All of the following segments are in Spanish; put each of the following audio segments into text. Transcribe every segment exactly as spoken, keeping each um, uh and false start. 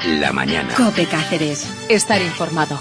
La mañana. COPE Cáceres. Estar informado.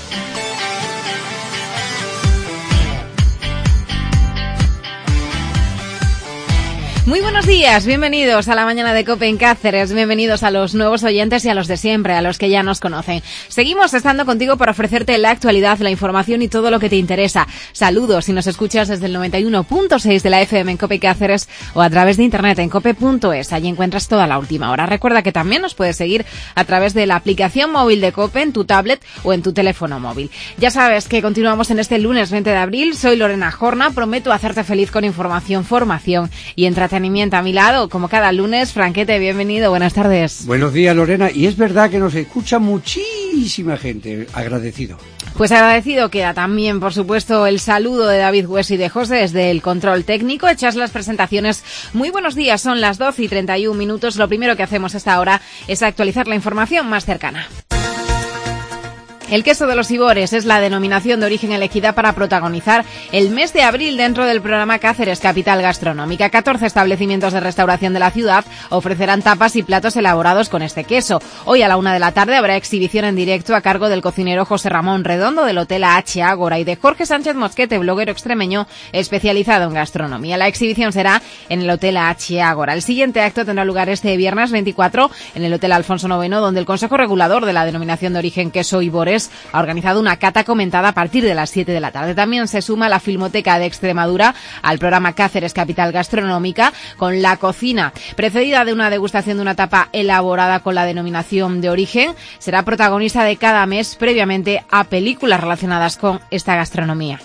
Muy buenos días, bienvenidos a la mañana de COPE en Cáceres, bienvenidos a los nuevos oyentes y a los de siempre, a los que ya nos conocen. Seguimos estando contigo para ofrecerte la actualidad, la información y todo lo que te interesa. Saludos si nos escuchas desde el noventa y uno punto seis de la F M en COPE Cáceres o a través de internet en cope punto es. Allí encuentras toda la última hora. Recuerda que también nos puedes seguir a través de la aplicación móvil de COPE en tu tablet o en tu teléfono móvil. Ya sabes que continuamos en este lunes veinte de abril. Soy Lorena Jorna, prometo hacerte feliz con información, formación y entretenimiento. A mi lado, como cada lunes, Franquete, bienvenido, buenas tardes. Buenos días, Lorena, y es verdad que nos escucha muchísima gente, agradecido. Pues agradecido queda también, por supuesto, el saludo de David Hues y de José desde el control técnico. Hechas las presentaciones, muy buenos días, son las doce y treinta y un minutos. Lo primero que hacemos a esta hora es actualizar la información más cercana. El queso de los Ibores es la denominación de origen elegida para protagonizar el mes de abril dentro del programa Cáceres Capital Gastronómica. catorce establecimientos de restauración de la ciudad ofrecerán tapas y platos elaborados con este queso. Hoy a la una de la tarde habrá exhibición en directo a cargo del cocinero José Ramón Redondo del Hotel H. Ágora y de Jorge Sánchez Mosquete, bloguero extremeño especializado en gastronomía. La exhibición será en el Hotel H. Ágora. El siguiente acto tendrá lugar este viernes veinticuatro en el Hotel Alfonso noveno, donde el Consejo Regulador de la denominación de origen queso Ibores ha organizado una cata comentada a partir de las siete de la tarde. También se suma la Filmoteca de Extremadura al programa Cáceres Capital Gastronómica con la cocina, precedida de una degustación de una tapa elaborada con la denominación de origen. Será protagonista de cada mes previamente a películas relacionadas con esta gastronomía.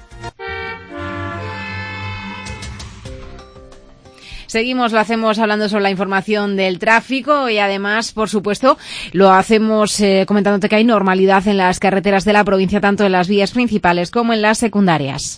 Seguimos, lo hacemos hablando sobre la información del tráfico y además, por supuesto, lo hacemos eh, comentándote que hay normalidad en las carreteras de la provincia, tanto en las vías principales como en las secundarias.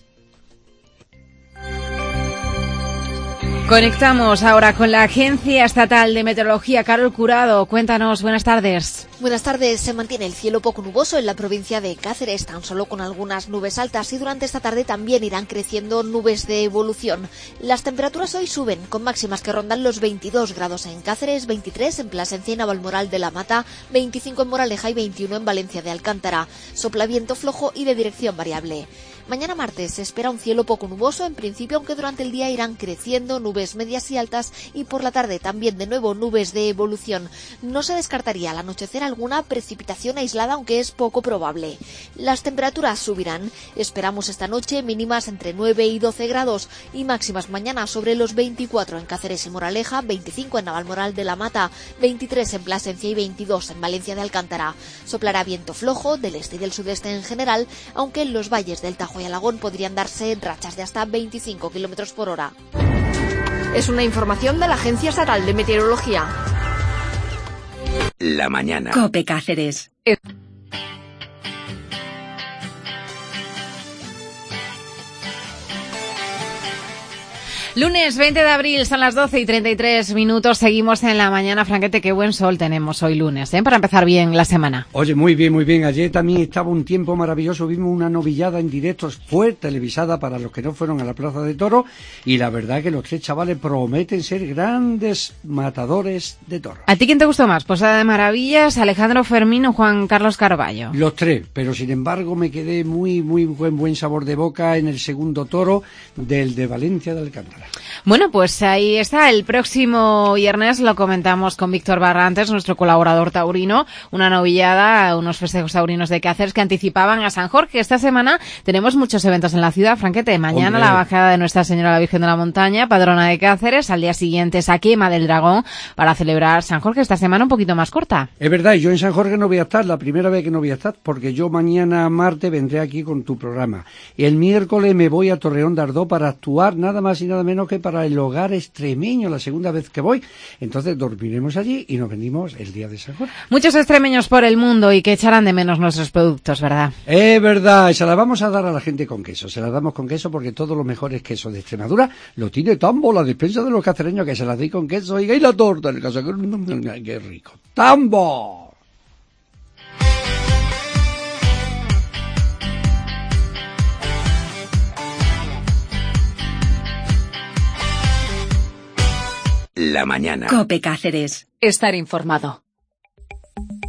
Conectamos ahora con la Agencia Estatal de Meteorología. Carol Curado, cuéntanos, buenas tardes. Buenas tardes. Se mantiene el cielo poco nuboso en la provincia de Cáceres, tan solo con algunas nubes altas, y durante esta tarde también irán creciendo nubes de evolución. Las temperaturas hoy suben, con máximas que rondan los veintidós grados en Cáceres, veintitrés en Plasencia y Navalmoral de la Mata, veinticinco en Moraleja y veintiuno en Valencia de Alcántara. Sopla viento flojo y de dirección variable. Mañana martes se espera un cielo poco nuboso en principio, aunque durante el día irán creciendo nubes medias y altas, y por la tarde también de nuevo nubes de evolución. No se descartaría al anochecer alguna precipitación aislada, aunque es poco probable. Las temperaturas subirán. Esperamos esta noche mínimas entre nueve y doce grados y máximas mañana sobre los veinticuatro en Cáceres y Moraleja, veinticinco en Navalmoral de la Mata, veintitrés en Plasencia y veintidós en Valencia de Alcántara. Soplará viento flojo del este y del sudeste en general, aunque en los valles del Tajo y Alagón podrían darse rachas de hasta veinticinco kilómetros por hora. Es una información de la Agencia Estatal de Meteorología. La mañana. COPE Cáceres. Lunes veinte de abril, son las doce y treinta y tres minutos, seguimos en la mañana. Franquete, qué buen sol tenemos hoy lunes, ¿eh? Para empezar bien la semana. Oye, muy bien, muy bien. Ayer también estaba un tiempo maravilloso, vimos una novillada en directo, fue televisada para los que no fueron a la Plaza de Toros, y la verdad que los tres chavales prometen ser grandes matadores de toros. ¿A ti quién te gustó más? Posada de Maravillas, Alejandro Fermín o Juan Carlos Carballo. Los tres, pero sin embargo me quedé muy, muy buen, buen sabor de boca en el segundo toro del de Valencia de Alcántara. Bueno, pues ahí está. El próximo viernes lo comentamos con Víctor Barrantes, nuestro colaborador taurino, una novillada, unos festejos taurinos de Cáceres que anticipaban a San Jorge. Esta semana tenemos muchos eventos en la ciudad, Franquete. Mañana Hombre. La bajada de Nuestra Señora la Virgen de la Montaña, patrona de Cáceres. Al día siguiente esa quema del dragón para celebrar San Jorge. Esta semana un poquito más corta. Es verdad, y yo en San Jorge no voy a estar, la primera vez que no voy a estar, porque yo mañana martes vendré aquí con tu programa. Y el miércoles me voy a Torreón de Ardoz para actuar nada más y nada menos que para el hogar extremeño, la segunda vez que voy. Entonces dormiremos allí y nos venimos el día de San Jorge. Muchos extremeños por el mundo y que echarán de menos nuestros productos, ¿verdad? Es verdad, se la vamos a dar a la gente con queso, se la damos con queso porque todos los mejores quesos de Extremadura lo tiene Tambo, la despensa de los cacereños, que se las di con queso. Y la torta en el caso, qué rico. ¡Tambo! La mañana. COPE Cáceres. Estar informado.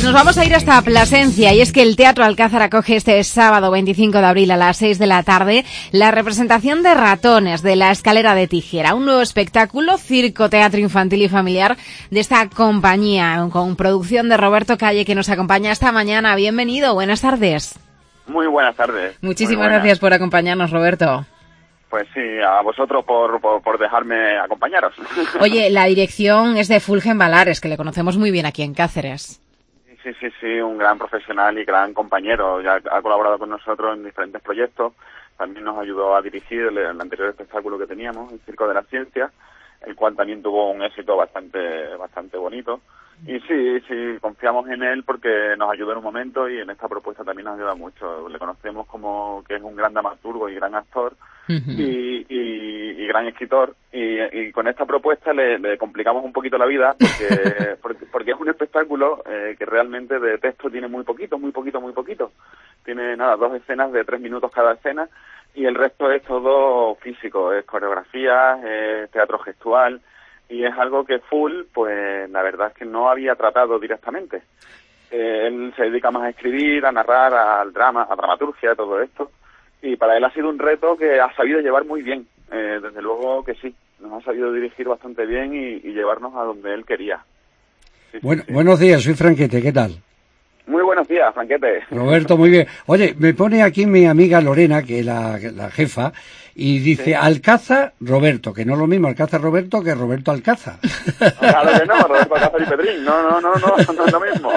Pues nos vamos a ir hasta Plasencia, y es que el Teatro Alcázar acoge este sábado veinticinco de abril a las seis de la tarde la representación de Ratones de la Escalera de Tijera, un nuevo espectáculo, circo, teatro infantil y familiar de esta compañía, con producción de Roberto Calle, que nos acompaña esta mañana. Bienvenido, buenas tardes. Muy buenas tardes. Muchísimas gracias por acompañarnos, Roberto. Pues sí, a vosotros por, por, por dejarme acompañaros. Oye, la dirección es de Fulgen Valares, que le conocemos muy bien aquí en Cáceres. Sí, sí, sí, un gran profesional y gran compañero. Ya ha colaborado con nosotros en diferentes proyectos. También nos ayudó a dirigir el, el anterior espectáculo que teníamos, el Circo de la Ciencia, el cual también tuvo un éxito bastante bastante bonito. Y sí, sí, confiamos en él porque nos ayudó en un momento y en esta propuesta también nos ayuda mucho. Le conocemos como que es un gran dramaturgo y gran actor uh-huh. y, y, y gran escritor. Y, y con esta propuesta le, le complicamos un poquito la vida porque porque, porque es un espectáculo eh, que realmente de texto tiene muy poquito, muy poquito, muy poquito. Tiene, nada, dos escenas de tres minutos cada escena y el resto es todo físico, es coreografía, es teatro gestual. Y es algo que Full, pues la verdad es que no había tratado directamente. Eh, él se dedica más a escribir, a narrar, al drama, a dramaturgia, todo esto. Y para él ha sido un reto que ha sabido llevar muy bien. Eh, desde luego que sí, nos ha sabido dirigir bastante bien y, y llevarnos a donde él quería. Sí, bueno, sí, sí. Buenos días, soy Franquete, ¿qué tal? Muy buenos días, Franquete. Roberto, muy bien. Oye, me pone aquí mi amiga Lorena, que es la, la jefa, y dice sí. Alcázar Roberto, que no es lo mismo Alcázar Roberto que Roberto Alcázar. Claro que no, Roberto Alcázar y Pedrín, no, no, no, no, no es lo mismo.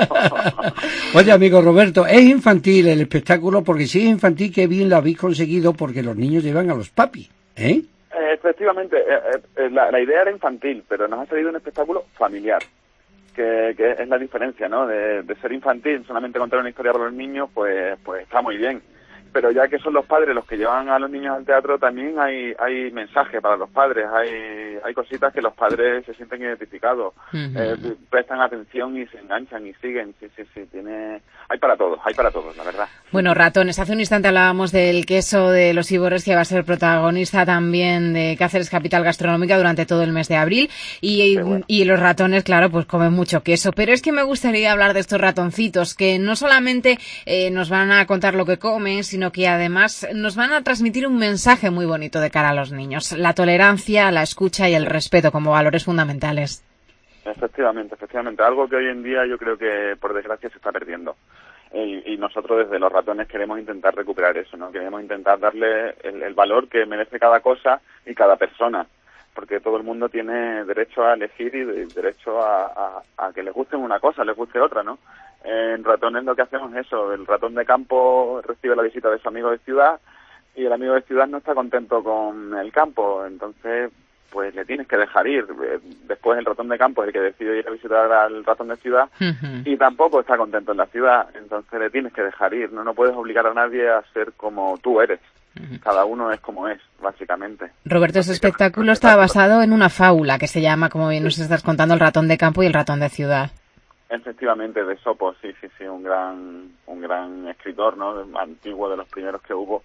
Oye, amigo Roberto, es infantil el espectáculo, porque si es infantil, qué bien lo habéis conseguido, porque los niños llevan a los papis, ¿eh? eh efectivamente, eh, eh, la, la idea era infantil, pero nos ha salido un espectáculo familiar. Que, que es la diferencia, ¿no? De, de ser infantil, solamente contar una historia para los niños, pues pues está muy bien. Pero ya que son los padres los que llevan a los niños al teatro, también hay hay mensajes para los padres, hay hay cositas que los padres se sienten identificados, uh-huh. eh, prestan atención y se enganchan y siguen. Sí, sí, sí, tiene hay para todos, hay para todos, la verdad. Bueno, Ratones, hace un instante hablábamos del queso de los Ibores, que va a ser protagonista también de Cáceres Capital Gastronómica durante todo el mes de abril, y, bueno. y los ratones, claro, pues comen mucho queso. Pero es que me gustaría hablar de estos ratoncitos, que no solamente eh, nos van a contar lo que comen, sino que además nos van a transmitir un mensaje muy bonito de cara a los niños: la tolerancia, la escucha y el respeto como valores fundamentales. Efectivamente, efectivamente, algo que hoy en día yo creo que por desgracia se está perdiendo. Y, y nosotros desde los ratones queremos intentar recuperar eso, ¿no? Queremos intentar darle el, el valor que merece cada cosa y cada persona, porque todo el mundo tiene derecho a elegir y de, derecho a, a, a que les guste una cosa, les guste otra, ¿no? En Ratones lo que hacemos es eso: el ratón de campo recibe la visita de su amigo de ciudad y el amigo de ciudad no está contento con el campo, entonces pues le tienes que dejar ir. Después el ratón de campo es el que decide ir a visitar al ratón de ciudad uh-huh. y tampoco está contento en la ciudad, entonces le tienes que dejar ir. No, no puedes obligar a nadie a ser como tú eres. Uh-huh. Cada uno es como es, básicamente. Roberto, este espectáculo está basado en una fábula que se llama, como bien nos estás contando, El ratón de campo y el ratón de ciudad. Efectivamente, de Esopo, sí, sí, sí, un gran un gran escritor, ¿no? Antiguo, de los primeros que hubo.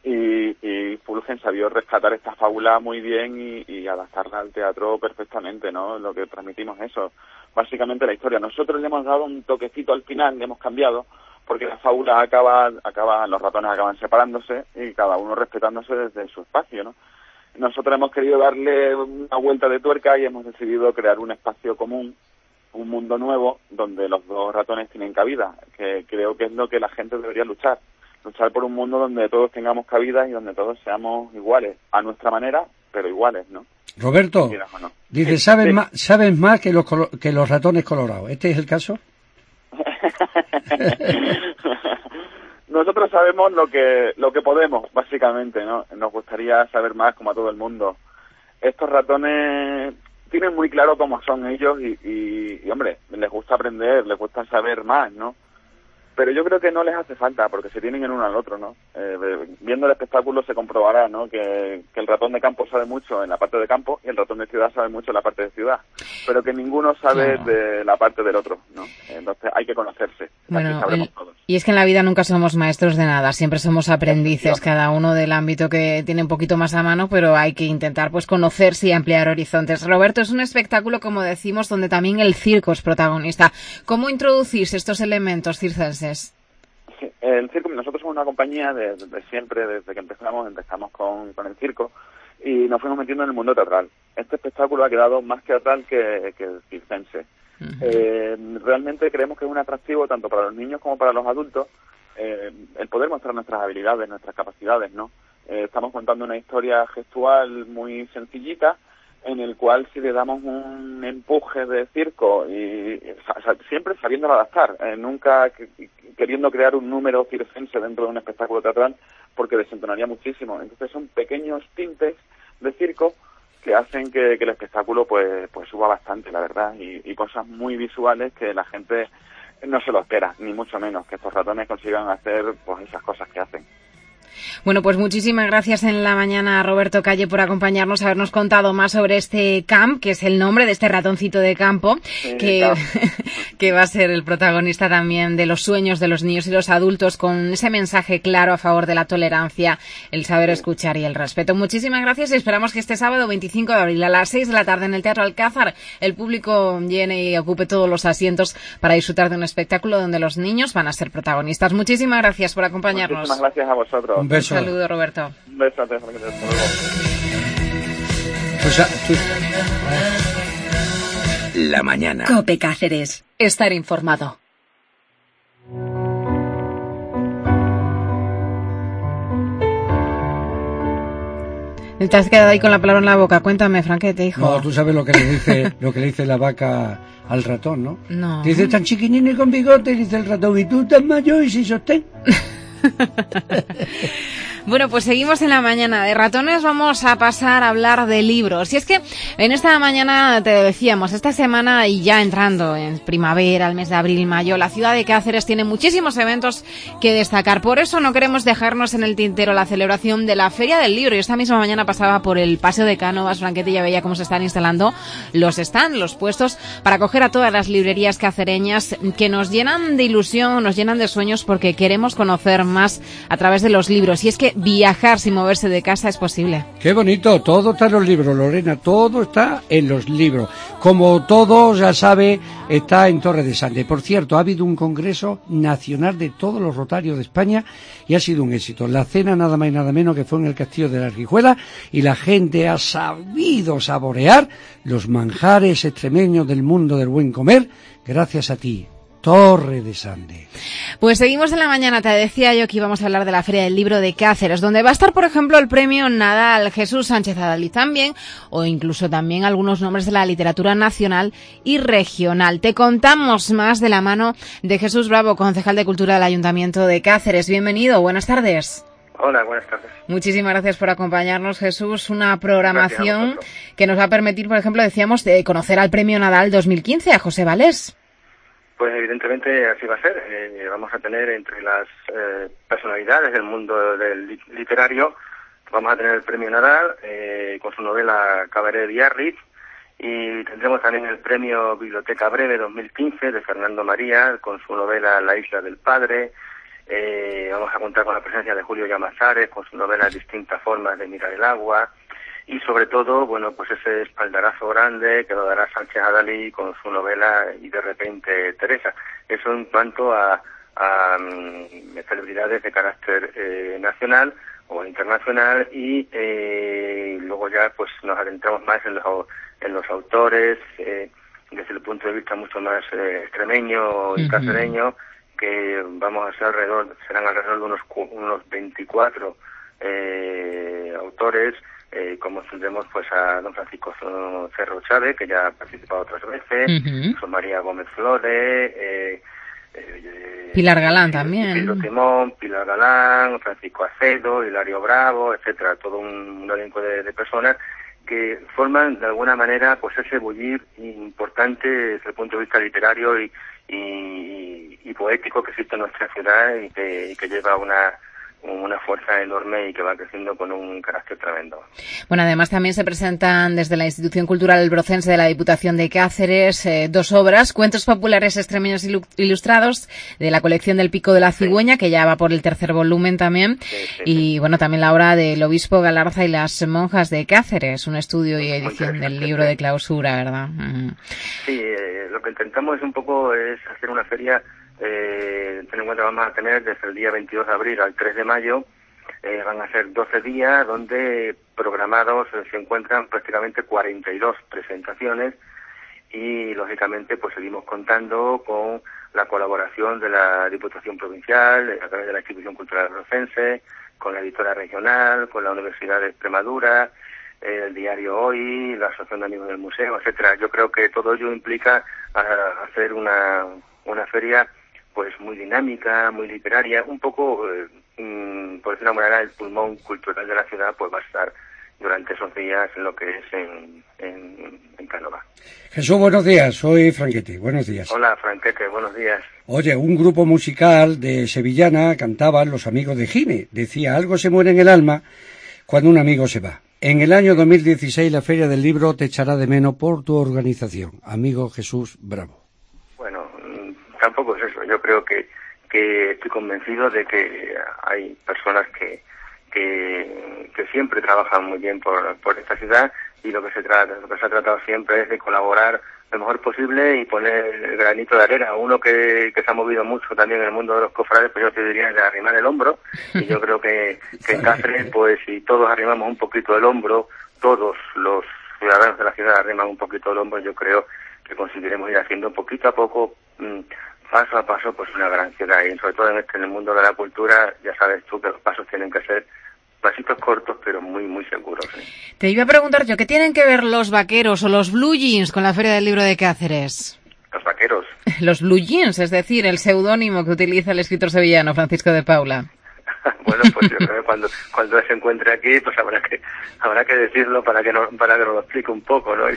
Y, y Fulgen sabió rescatar esta fábula muy bien y, y adaptarla al teatro perfectamente, ¿no? Lo que transmitimos eso, básicamente la historia. Nosotros le hemos dado un toquecito al final, le hemos cambiado, porque la fábula acaba, acaba, los ratones acaban separándose y cada uno respetándose desde su espacio, ¿no? Nosotros hemos querido darle una vuelta de tuerca y hemos decidido crear un espacio común, un mundo nuevo, donde los dos ratones tienen cabida, que creo que es lo que la gente debería luchar. Luchar por un mundo donde todos tengamos cabida y donde todos seamos iguales, a nuestra manera, pero iguales, ¿no? Roberto, no. dice, ¿sabes, sí. más, ¿sabes más que los, que los ratones colorados? ¿Este es el caso? Nosotros sabemos lo que lo que podemos, básicamente, ¿no? Nos gustaría saber más, como a todo el mundo. Estos ratones tienen muy claro cómo son ellos y, y, y hombre, les gusta aprender, les gusta saber más, ¿no? pero yo creo que no les hace falta, porque se tienen el uno al otro, ¿no? Eh, viendo el espectáculo se comprobará, ¿no?, que, que el ratón de campo sabe mucho en la parte de campo y el ratón de ciudad sabe mucho en la parte de ciudad, pero que ninguno sabe claro. de la parte del otro, ¿no? Entonces hay que conocerse, bueno, así sabremos el, todos. Y es que en la vida nunca somos maestros de nada, siempre somos aprendices, cada uno del ámbito que tiene un poquito más a mano, pero hay que intentar pues conocerse y ampliar horizontes. Roberto, es un espectáculo, como decimos, donde también el circo es protagonista. ¿Cómo introducís estos elementos circenses? Sí, el circo, nosotros somos una compañía de, de siempre, desde que empezamos, empezamos con, con el circo y nos fuimos metiendo en el mundo teatral. Este espectáculo ha quedado más teatral que, que el circense. Uh-huh. Eh, realmente creemos que es un atractivo tanto para los niños como para los adultos eh, el poder mostrar nuestras habilidades, nuestras capacidades, ¿no? Eh, estamos contando una historia gestual muy sencillita, en el cual si le damos un empuje de circo y o sea, siempre sabiéndolo adaptar, eh, nunca que, queriendo crear un número circense dentro de un espectáculo teatral porque desentonaría muchísimo. Entonces son pequeños tintes de circo que hacen que, que el espectáculo pues pues suba bastante, la verdad, y, y cosas muy visuales que la gente no se lo espera, ni mucho menos, que estos ratones consigan hacer pues esas cosas que hacen. Bueno, pues muchísimas gracias en la mañana a Roberto Calle por acompañarnos, habernos contado más sobre este camp, que es el nombre de este ratoncito de campo, sí, que, que va a ser el protagonista también de los sueños de los niños y los adultos, con ese mensaje claro a favor de la tolerancia, el saber sí. escuchar y el respeto. Muchísimas gracias y esperamos que este sábado veinticinco de abril a las seis de la tarde en el Teatro Alcázar el público llene y ocupe todos los asientos para disfrutar de un espectáculo donde los niños van a ser protagonistas. Muchísimas gracias por acompañarnos. Muchísimas gracias a vosotros. Un beso. Un saludo, Roberto. Un beso, hasta luego. La mañana. COPE Cáceres. Estar informado. Te has quedado ahí con la palabra en la boca. Cuéntame, Fran, ¿qué te dijo? No, tú sabes lo que le dice, lo que le dice la vaca al ratón, ¿no? No. Dice, tan chiquinini con bigote, y dice el ratón, y tú tan mayor y sin sostén. Bueno, pues seguimos en la mañana de ratones, vamos a pasar a hablar de libros. Y es que en esta mañana te decíamos, esta semana y ya entrando en primavera, el mes de abril, mayo, la ciudad de Cáceres tiene muchísimos eventos que destacar. Por eso no queremos dejarnos en el tintero la celebración de la Feria del Libro. Y esta misma mañana pasaba por el Paseo de Cánovas, Franquete, y ya veía cómo se están instalando los stands, los puestos, para acoger a todas las librerías cacereñas que nos llenan de ilusión, nos llenan de sueños, porque queremos conocer más a través de los libros. Y es que viajar sin moverse de casa es posible. Qué bonito, todo está en los libros, Lorena, todo está en los libros. Como todos ya sabe, está en Torre de Sande. Por cierto, ha habido un congreso nacional de todos los rotarios de España y ha sido un éxito. La cena nada más y nada menos que fue en el Castillo de la Rijuela y la gente ha sabido saborear los manjares extremeños del mundo del buen comer gracias a ti. Torre de Sande. Pues seguimos en la mañana. Te decía yo que íbamos a hablar de la Feria del Libro de Cáceres, donde va a estar, por ejemplo, el premio Nadal Jesús Sánchez Adalí también, o incluso también algunos nombres de la literatura nacional y regional. Te contamos más de la mano de Jesús Bravo, concejal de Cultura del Ayuntamiento de Cáceres. Bienvenido, buenas tardes. Hola, buenas tardes. Muchísimas gracias por acompañarnos, Jesús. Una programación que nos va a permitir, por ejemplo, decíamos, de conocer al premio Nadal dos mil quince, a José Valés. Pues evidentemente así va a ser. Eh, vamos a tener entre las eh, personalidades del mundo del literario, vamos a tener el premio Nadal eh, con su novela Cabaret de Biarritz, y tendremos también el premio Biblioteca Breve dos mil quince de Fernando María con su novela La isla del padre. Eh, vamos a contar con la presencia de Julio Llamazares con su novela Distintas formas de mirar el agua. Y sobre todo, bueno, pues ese espaldarazo grande que lo dará Sánchez Adalí con su novela Y de repente Teresa. Eso en cuanto a, a um, celebridades de carácter eh, nacional o internacional, y eh, luego ya pues nos adentramos más en los, en los autores eh, desde el punto de vista mucho más eh, extremeño y cacereño, que vamos a ser alrededor, serán alrededor de unos, unos veinticuatro eh, autores. Eh, como tendremos pues a don Francisco Cerro Chávez, que ya ha participado otras veces, uh-huh. José María Gómez Flores, eh, eh, Pilar Galán también, Pedro Timón, Pilar Galán, Francisco Acedo, Hilario Bravo, etcétera, todo un, un elenco de, de personas que forman de alguna manera pues ese bullir importante desde el punto de vista literario y, y, y poético que existe en nuestra ciudad y que, y que lleva una una fuerza enorme y que va creciendo con un carácter tremendo. Bueno, además también se presentan desde la Institución Cultural El Brocense de la Diputación de Cáceres eh, dos obras, cuentos populares extremeños ilustrados de la colección del Pico de la Cigüeña, sí, que ya va por el tercer volumen también, sí, sí, y sí. bueno, también la obra del obispo Galarza y las monjas de Cáceres, un estudio y edición del libro de clausura, ¿verdad? Uh-huh. Sí, eh, lo que intentamos es un poco es hacer una feria. Eh, ten en cuenta, vamos a tener desde el día veintidós de abril al tres de mayo, eh, van a ser doce días donde programados eh, se encuentran prácticamente cuarenta y dos presentaciones y lógicamente pues seguimos contando con la colaboración de la Diputación Provincial a través de la Institución Cultural Brocense, con la editora regional, con la Universidad de Extremadura, eh, el diario Hoy, la Asociación de Amigos del Museo, etcétera. Yo creo que todo ello implica a, hacer una, una feria pues muy dinámica, muy literaria, un poco, eh, mm, por decirlo de una manera, el pulmón cultural de la ciudad pues va a estar durante esos días en lo que es en, en, en Cánova. Jesús, buenos días, soy Franquete, buenos días. Hola, Franquete, buenos días. Oye, un grupo musical de sevillana cantaban Los Amigos de Gine, decía, algo se muere en el alma cuando un amigo se va. En el año dos mil dieciséis la Feria del Libro te echará de menos por tu organización. Amigo Jesús Bravo. Bueno, tampoco es eso. Yo creo que, que estoy convencido de que hay personas que, que, que siempre trabajan muy bien por, por esta ciudad y lo que se trata, lo que se ha tratado siempre es de colaborar lo mejor posible y poner el granito de arena. Uno que, que se ha movido mucho también en el mundo de los cofrades, pues yo te diría de arrimar el hombro, y yo creo que, que en Cáceres, pues si todos arrimamos un poquito el hombro, todos los ciudadanos de la ciudad arriman un poquito el hombro, yo creo que conseguiremos ir haciendo poquito a poco, mmm, paso a paso, pues una gran ciudad. Y sobre todo en este en el mundo de la cultura, ya sabes tú que los pasos tienen que ser pasitos cortos, pero muy, muy seguros. ¿eh? Te iba a preguntar yo, ¿qué tienen que ver los vaqueros o los blue jeans con la Feria del Libro de Cáceres? Los vaqueros. Los blue jeans, es decir, el seudónimo que utiliza el escritor sevillano Francisco de Paula. Bueno, pues yo creo que cuando, cuando se encuentre aquí, pues habrá que, habrá que decirlo para que no, para que nos lo explique un poco, ¿no?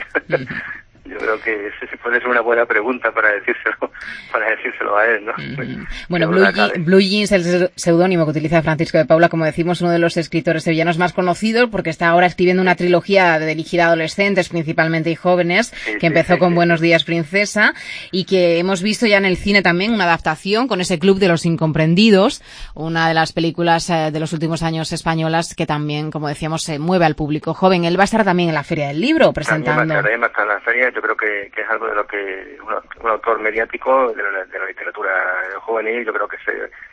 Yo creo que ese puede ser una buena pregunta para decírselo, para decírselo a él, ¿no? Mm. Bueno, Blue, Je- Blue Jeans, el seudónimo que utiliza Francisco de Paula, como decimos, uno de los escritores sevillanos más conocidos, porque está ahora escribiendo una trilogía dirigida a adolescentes, principalmente y jóvenes, sí, que sí, empezó sí, con sí. Buenos días, princesa, y que hemos visto ya en el cine también una adaptación con ese Club de los Incomprendidos, una de las películas eh, de los últimos años españolas que también, como decíamos, se mueve al público joven. Él va a estar también en la Feria del Libro presentando. También va a estar, va a estar en la feria. Yo creo que, que es algo de lo que un, un autor mediático de la, de la literatura juvenil, yo creo que se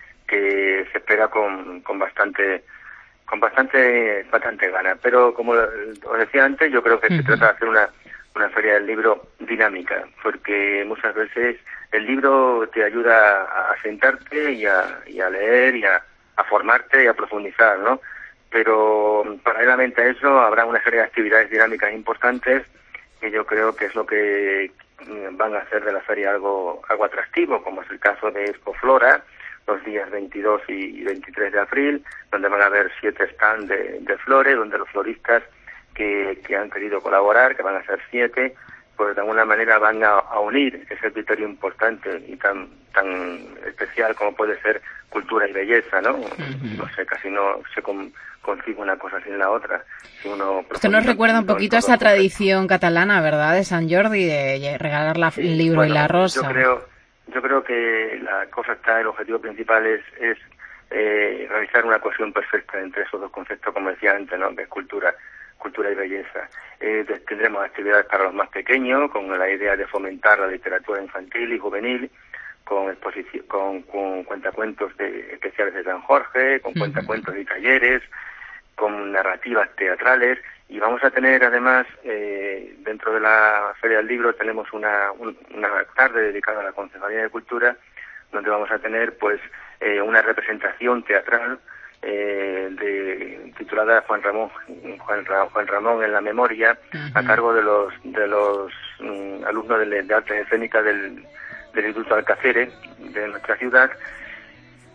que se espera con, con bastante con bastante bastante ganas. Pero como os decía antes, yo creo que uh-huh. se trata de hacer una una feria del libro dinámica, porque muchas veces el libro te ayuda a sentarte y a, y a leer y a, a formarte y a profundizar, ¿no? Pero paralelamente a eso habrá una serie de actividades dinámicas importantes que yo creo que es lo que van a hacer de la feria algo algo atractivo, como es el caso de Expoflora, los días veintidós y veintitrés de abril, donde van a haber siete stands de, de flores, donde los floristas que, que han querido colaborar, que van a ser siete, pues de alguna manera van a, a unir ese criterio importante y tan tan especial como puede ser cultura y belleza, ¿no? Uh-huh. No sé, casi no se con, concibe una cosa sin la otra. Si uno Esto nos recuerda un poquito a esa tradición catalana, ¿verdad?, de Sant Jordi, de regalar la, sí, el libro bueno, y la rosa. Yo creo, yo creo que la cosa está, el objetivo principal es, es eh, realizar una cohesión perfecta entre esos dos conceptos, como decía antes, ¿no?, de cultura, cultura y belleza. Eh, tendremos actividades para los más pequeños, con la idea de fomentar la literatura infantil y juvenil, con exposición, con, con cuentacuentos de, especiales de San Jorge, con uh-huh. cuentacuentos y talleres, con narrativas teatrales, y vamos a tener además, eh, dentro de la Feria del Libro, tenemos una, un, una tarde dedicada a la Concejalía de Cultura, donde vamos a tener pues eh, una representación teatral eh, de, titulada Juan Ramón Juan, Ra, Juan Ramón en la memoria, uh-huh. a cargo de los de los um, alumnos de, de artes escénicas del del Instituto Alcáceres de nuestra ciudad,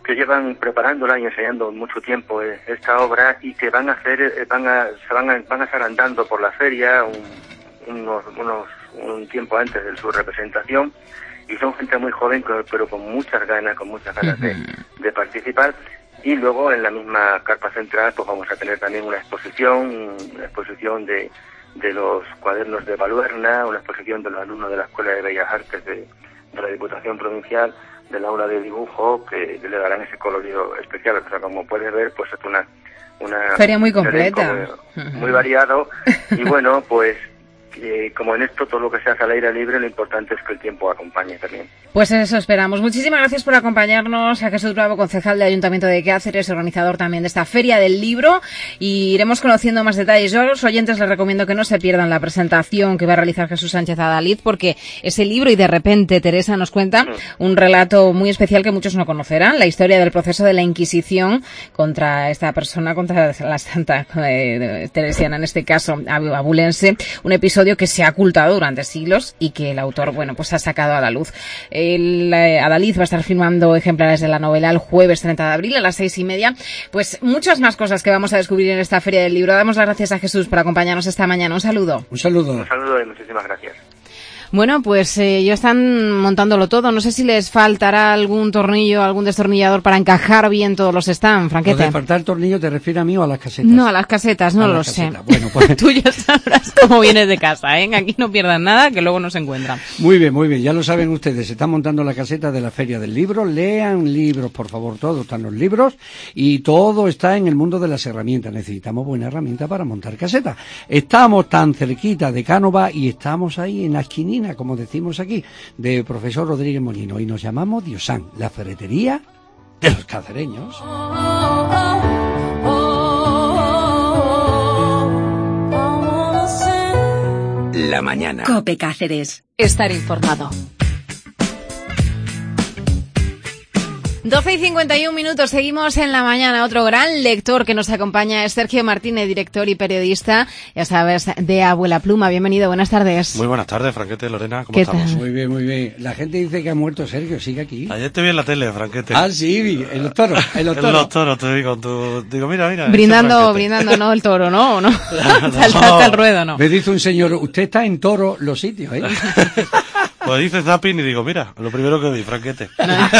que llevan preparándola y ensayando mucho tiempo eh, esta obra y que van a hacer, eh, van a, se van a, van a estar andando por la feria un, unos, unos, un tiempo antes de su representación, y son gente muy joven pero con muchas ganas, con muchas ganas de, de participar. Y luego en la misma carpa central pues vamos a tener también una exposición, una exposición de, de los cuadernos de Baluerna, una exposición de los alumnos de la Escuela de Bellas Artes de, de la Diputación Provincial, del aula de dibujo, que le darán ese colorido especial. O sea, como puedes ver, pues es una, una feria muy completa, muy, muy variado. Y bueno, pues eh, como en esto todo lo que se hace al aire libre, lo importante es que el tiempo acompañe también. Pues eso esperamos. Muchísimas gracias por acompañarnos, a Jesús Bravo, concejal del Ayuntamiento de Cáceres, organizador también de esta Feria del Libro, y iremos conociendo más detalles. Yo a los oyentes les recomiendo que no se pierdan la presentación que va a realizar Jesús Sánchez Adalid, porque ese libro, y de repente Teresa nos cuenta un relato muy especial que muchos no conocerán, la historia del proceso de la Inquisición contra esta persona, contra la santa eh, teresiana, en este caso abulense, un episodio que se ha ocultado durante siglos y que el autor, bueno, pues ha sacado a la luz. El eh, Adalid va a estar firmando ejemplares de la novela el jueves treinta de abril a las seis y media. Pues muchas más cosas que vamos a descubrir en esta Feria del Libro. Damos las gracias a Jesús por acompañarnos esta mañana. Un saludo. Un saludo. Un saludo y muchísimas gracias. Bueno, pues eh, ya están montándolo todo. No sé si les faltará algún tornillo, algún destornillador para encajar bien todos los stands, Franquete. ¿De faltar tornillo te refieres a mí o a las casetas? No, a las casetas, no lo sé. Bueno, pues tú ya sabrás cómo vienes de casa, ¿eh? Aquí no pierdan nada, que luego no se encuentran. Muy bien, muy bien. Ya lo saben ustedes. Se está montando la caseta de la Feria del Libro. Lean libros, por favor. Todos están los libros y todo está en el mundo de las herramientas. Necesitamos buena herramienta para montar caseta. Estamos tan cerquita de Cánova y estamos ahí en la esquinina, como decimos aquí, de profesor Rodríguez Molino, y nos llamamos Diosán, la ferretería de los cacereños. La mañana. COPE Cáceres. Estar informado. doce y cincuenta y un minutos, seguimos en la mañana. Otro gran lector que nos acompaña es Sergio Martínez, director y periodista, ya sabes, de Abuela Pluma. Bienvenido, buenas tardes. Muy buenas tardes, Franquete, Lorena, ¿cómo ¿Qué estamos? tal? Muy bien, muy bien. La gente dice que ha muerto Sergio, sigue aquí. Ayer te vi en la tele, Franquete. Ah, sí, en los toros, en los toros. En los toros, te vi con tu... Digo, mira, mira. Brindando, brindando, no el toro, ¿no? ¿No? no. Saltaste al ruedo, ¿no? Me dice un señor, usted está en toro los sitios, ¿eh? Pues dice zapping y digo, mira, lo primero que vi, Franquete.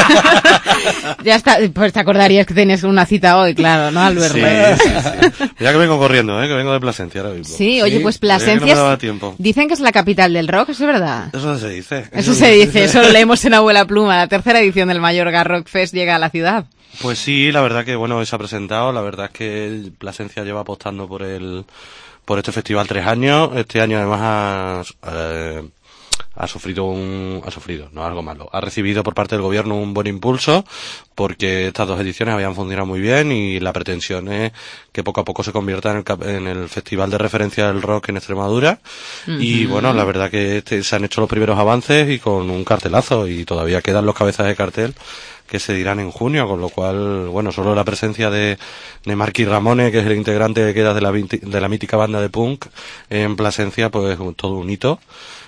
Ya está, pues te acordarías que tienes una cita hoy, claro, ¿no, Alberto? Sí, sí, sí. Ya que vengo corriendo, ¿eh? Que vengo de Plasencia ahora mismo. Sí, oye, pues Plasencia, que no me daba tiempo. Dicen que es la capital del rock, ¿eso es verdad? Eso se dice. Eso, eso se dice, eso lo leemos en Abuela Pluma. La tercera edición del Mallorca Rock Fest llega a la ciudad. Pues sí, la verdad que, bueno, se ha presentado, la verdad es que Plasencia lleva apostando por el, por este festival tres años. Este año además ha, eh, ha sufrido un, ha sufrido, no algo malo, ha recibido por parte del gobierno un buen impulso, porque estas dos ediciones habían funcionado muy bien y la pretensión es que poco a poco se convierta en el, en el festival de referencia del rock en Extremadura. Uh-huh. Y bueno, la verdad que este, se han hecho los primeros avances y con un cartelazo, y todavía quedan los cabezas de cartel que se dirán en junio, con lo cual, bueno, solo la presencia de, de Marky Ramone, que es el integrante que queda de la, de la mítica banda de punk en Plasencia, pues todo un hito.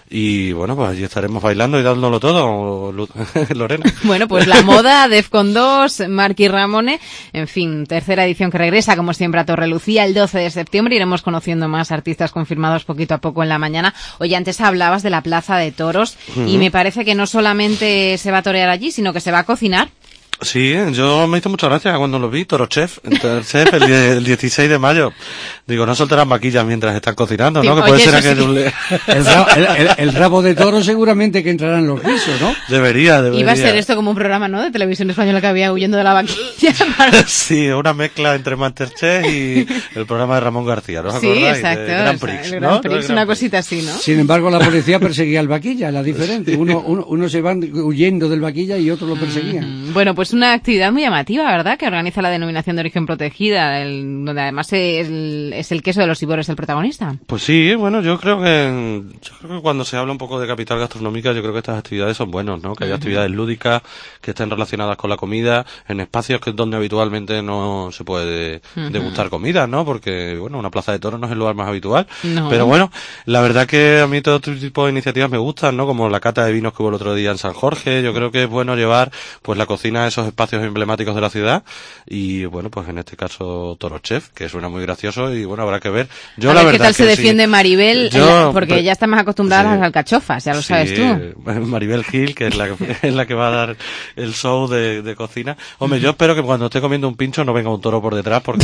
Y bueno, pues allí estaremos bailando y dándolo todo, Lorena. Bueno, pues la moda, Defcon dos, Marky Ramone, en fin, tercera edición que regresa, como siempre, a Torrelucía el doce de septiembre. Iremos conociendo más artistas confirmados poquito a poco en la mañana. Oye, antes hablabas de la Plaza de Toros, uh-huh. y me parece que no solamente se va a torear allí, sino que se va a cocinar. Sí, yo me hizo mucha gracia cuando lo vi, Toro Chef, el chef el, el dieciséis de mayo. Digo, no soltarán vaquillas mientras están cocinando, ¿no? Sí, que puede ser aquel... Sí. El, rabo, el, el, el rabo de toro seguramente que entrarán los guisos, ¿no? Debería, debería. Iba a ser esto como un programa, ¿no? De televisión española que había huyendo de la vaquilla. Para... Sí, una mezcla entre Masterchef y el programa de Ramón García, ¿no? Sí, exacto. De Grand Prix, el Grand ¿no? Prix, Grand una Prix. cosita así, ¿no? Sin embargo, la policía perseguía al vaquilla, la diferente. Uno, uno, uno se van huyendo del vaquilla y otros lo perseguían. Mm, bueno, pues una actividad muy llamativa, ¿verdad? Que organiza la denominación de origen protegida, el, donde además es el, es el queso de los Ibores el protagonista. Pues sí, bueno, yo creo que yo creo que cuando se habla un poco de capital gastronómica, yo creo que estas actividades son buenas, ¿no? Que haya uh-huh. actividades lúdicas que estén relacionadas con la comida, en espacios que donde habitualmente no se puede uh-huh. degustar comida, ¿no? Porque, bueno, una plaza de toros no es el lugar más habitual. No. Pero bueno, la verdad que a mí todo este tipo de iniciativas me gustan, ¿no? Como la cata de vinos que hubo el otro día en San Jorge. Yo creo que es bueno llevar, pues, la cocina a esos esos espacios emblemáticos de la ciudad y bueno, pues en este caso Toro Chef, que suena muy gracioso y bueno, habrá que ver. Yo a la ver verdad qué tal se que defiende sí, Maribel, yo, porque pero, ella está más acostumbrada sí, a las alcachofas, ya lo sí, sabes tú. Maribel Gil, que es la, es la que va a dar el show de, de cocina. Hombre, yo espero que cuando esté comiendo un pincho no venga un toro por detrás porque...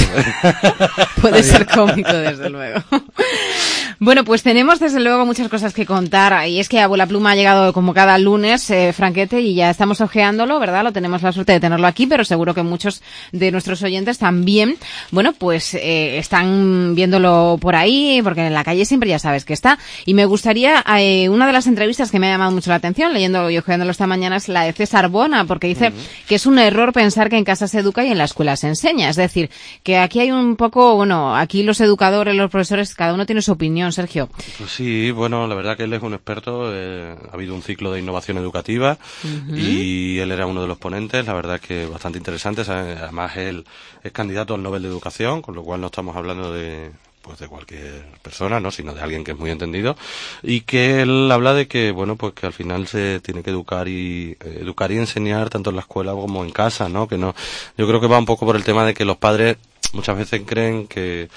Puede ser cómico, desde luego. Bueno, pues tenemos desde luego muchas cosas que contar y es que Abuela Pluma ha llegado como cada lunes, eh, Franquete, y ya estamos ojeándolo, ¿verdad? Lo tenemos la suerte de tenerlo aquí, pero seguro que muchos de nuestros oyentes también, bueno, pues eh, están viéndolo por ahí, porque en la calle siempre ya sabes que está. Y me gustaría, eh, una de las entrevistas que me ha llamado mucho la atención, leyéndolo y ojeándolo esta mañana, es la de César Bona, porque dice uh-huh. que es un error pensar que en casa se educa y en la escuela se enseña. Es decir, que aquí hay un poco, bueno, aquí los educadores, los profesores, cada uno tiene su opinión, Sergio. Pues sí, bueno, la verdad que él es un experto, eh, ha habido un ciclo de innovación educativa uh-huh. y él era uno de los ponentes, la verdad que bastante interesante, además él es candidato al Nobel de Educación, con lo cual no estamos hablando de pues de cualquier persona, no, sino de alguien que es muy entendido y que él habla de que bueno, pues que al final se tiene que educar y eh, educar y enseñar tanto en la escuela como en casa, ¿no? Que no, yo creo que va un poco por el tema de que los padres muchas veces creen que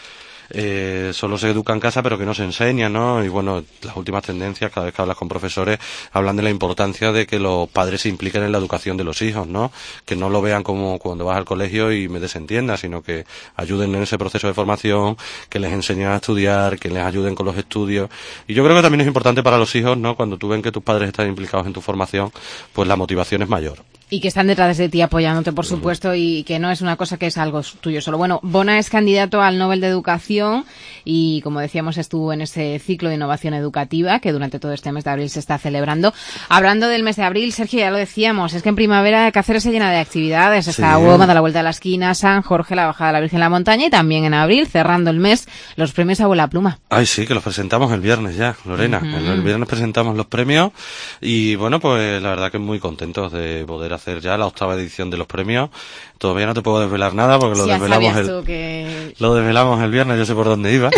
Eh, solo se educa en casa pero que no se enseña, ¿no? Y bueno, las últimas tendencias, cada vez que hablas con profesores, hablan de la importancia de que los padres se impliquen en la educación de los hijos, ¿no? Que no lo vean como cuando vas al colegio y me desentiendas, sino que ayuden en ese proceso de formación, que les enseñen a estudiar, que les ayuden con los estudios. Y yo creo que también es importante para los hijos, ¿no? Cuando tú ven que tus padres están implicados en tu formación, pues la motivación es mayor. Y que están detrás de ti apoyándote, por supuesto, y que no es una cosa que es algo tuyo solo. Bueno, Bona es candidato al Nobel de Educación y, como decíamos, estuvo en ese ciclo de innovación educativa que durante todo este mes de abril se está celebrando. Hablando del mes de abril, Sergio, ya lo decíamos, es que en primavera Cáceres se llena de actividades. Sí. Está Huoma, de la Vuelta a la Esquina, San Jorge, la Bajada de la Virgen en la Montaña y también en abril, cerrando el mes, los premios Abuela Pluma. Ay, sí, que los presentamos el viernes ya, Lorena. Uh-huh. El viernes presentamos los premios y, bueno, pues la verdad que muy contentos de poder hacer ya la octava edición de los premios. Todavía no te puedo desvelar nada porque lo sí, desvelamos el que... lo desvelamos el viernes, yo sé por dónde iba,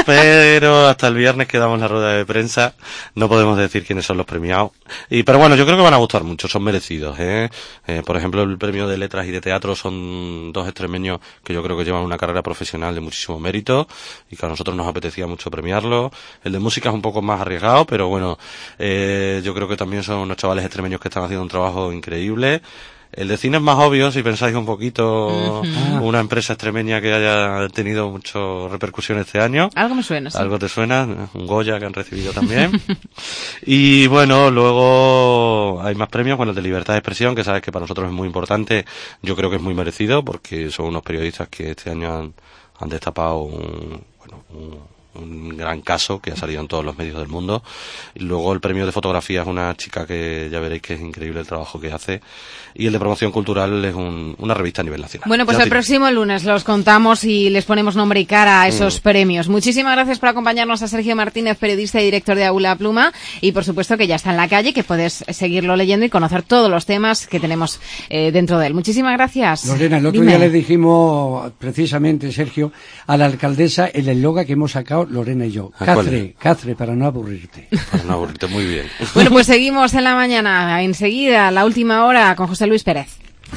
pero hasta el viernes que damos la rueda de prensa no podemos decir quiénes son los premiados. Y pero bueno, yo creo que van a gustar mucho, son merecidos, ¿eh? Eh, por ejemplo, el premio de letras y de teatro son dos extremeños que yo creo que llevan una carrera profesional de muchísimo mérito y que a nosotros nos apetecía mucho premiarlo. El de música es un poco más arriesgado, pero bueno, eh, yo creo que también son unos chavales extremeños que están haciendo un trabajo increíble. El de cine es más obvio, si pensáis un poquito, uh-huh. una empresa extremeña que haya tenido mucha repercusión este año. Algo me suena, sí. Algo te suena, un Goya que han recibido también. Y bueno, luego hay más premios, bueno, el de libertad de expresión, que sabes que para nosotros es muy importante, yo creo que es muy merecido, porque son unos periodistas que este año han, han destapado un, bueno, un, un gran caso que ha salido en todos los medios del mundo. Y luego el premio de fotografía es una chica que ya veréis que es increíble el trabajo que hace. Y el de promoción cultural es un, una revista a nivel nacional. Bueno, pues ya el próximo lunes los contamos y les ponemos nombre y cara a esos mm. premios. Muchísimas gracias por acompañarnos a Sergio Martínez, periodista y director de Abuela Pluma. Y por supuesto que ya está en la calle, que puedes seguirlo leyendo y conocer todos los temas que tenemos eh, dentro de él. Muchísimas gracias. Lorena, el otro Dime. día le dijimos precisamente, Sergio, a la alcaldesa el eslogan que hemos sacado Lorena y yo. Cáceres, Cáceres, para no aburrirte. Para no aburrirte, muy bien. Bueno, pues seguimos en la mañana. Enseguida, la última hora con José Luis Pérez.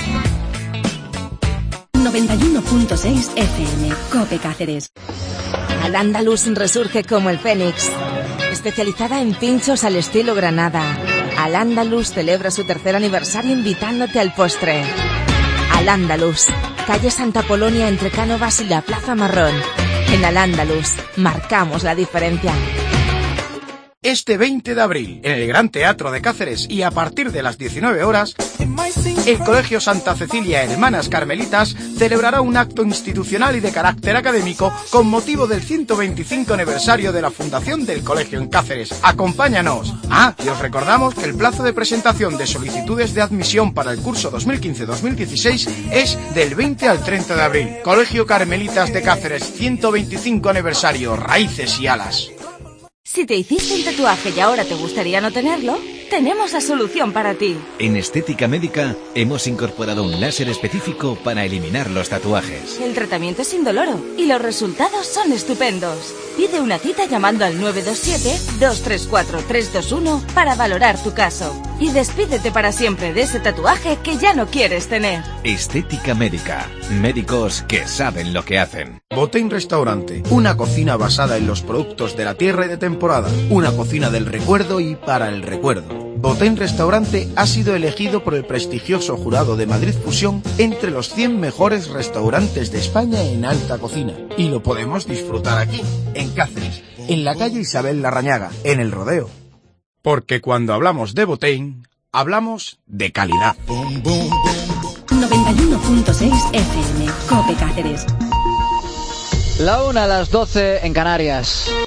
noventa y uno punto seis F M, COPE Cáceres. Al-Ándalus resurge como el Fénix, especializada en pinchos al estilo Granada. Al-Ándalus celebra su tercer aniversario invitándote al postre. Al-Ándalus, calle Santa Polonia entre Cánovas y la Plaza Marrón. En Al-Ándalus, marcamos la diferencia. Este veinte de abril, en el Gran Teatro de Cáceres y a partir de las diecinueve horas, el Colegio Santa Cecilia Hermanas Carmelitas celebrará un acto institucional y de carácter académico con motivo del ciento veinticinco aniversario de la fundación del colegio en Cáceres. ¡Acompáñanos! Ah, y os recordamos que el plazo de presentación de solicitudes de admisión para el curso dos mil quince dos mil dieciséis es del veinte al treinta de abril. Colegio Carmelitas de Cáceres, ciento veinticinco aniversario, raíces y alas. Si te hiciste un tatuaje y ahora te gustaría no tenerlo, tenemos la solución para ti. En Estética Médica hemos incorporado un láser específico para eliminar los tatuajes. El tratamiento es indoloro y los resultados son estupendos. Pide una cita llamando al nueve dos siete, dos tres cuatro, tres dos uno para valorar tu caso. Y despídete para siempre de ese tatuaje que ya no quieres tener. Estética Médica. Médicos que saben lo que hacen. Botein Restaurante. Una cocina basada en los productos de la tierra y de temporada. Una cocina del recuerdo y para el recuerdo. Botein Restaurante ha sido elegido por el prestigioso jurado de Madrid Fusión entre los cien mejores restaurantes de España en alta cocina. Y lo podemos disfrutar aquí, en Cáceres, en la calle Isabel Larrañaga, en El Rodeo. Porque cuando hablamos de Botein, hablamos de calidad. noventa y uno punto seis F M, COPE Cáceres. La una a las doce en Canarias.